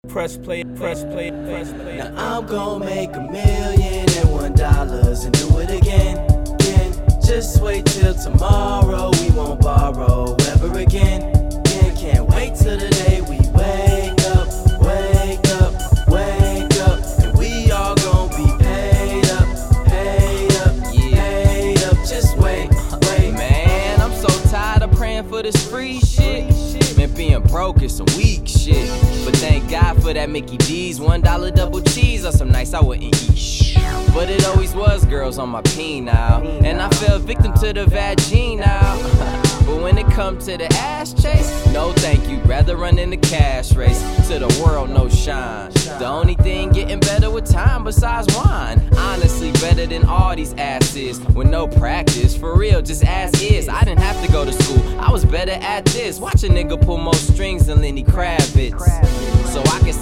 Press play, press play, press play. Now I'm gon' make $1,001 and do it again. Just wait till tomorrow, we won't borrow ever again. Can't wait till the day we wake up, wake up, wake up, and we all gon' be paid up, paid up, paid up. Just wait. Man, I'm so tired of praying for this free shit. Man, being broke is some weak shit. But thank God for that Mickey D's $1 double cheese or some nights I wouldn't eat shit. But it always was girls on my penile, and I fell victim to the vaginal. But when it come to the ass chase, no thank you, rather run in the cash race. To the world, no shine. The only thing getting better with time besides wine. Honestly, better than all these asses with no practice. For real, just as is. I didn't have to go to school, I was better at this. Watch a nigga pull more strings than Lenny Kravitz, so I can